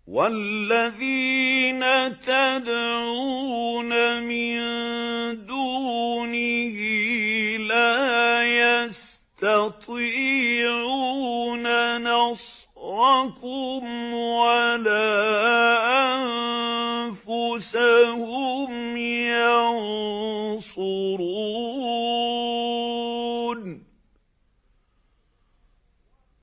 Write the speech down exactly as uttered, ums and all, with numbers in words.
وَالَّذِينَ تَدْعُونَ مِن دُونِهِ لَا يَسْتَطِيعُونَ نَصْرَكُمْ وَلَا أَنفُسَهُمْ يَنصُرُونَ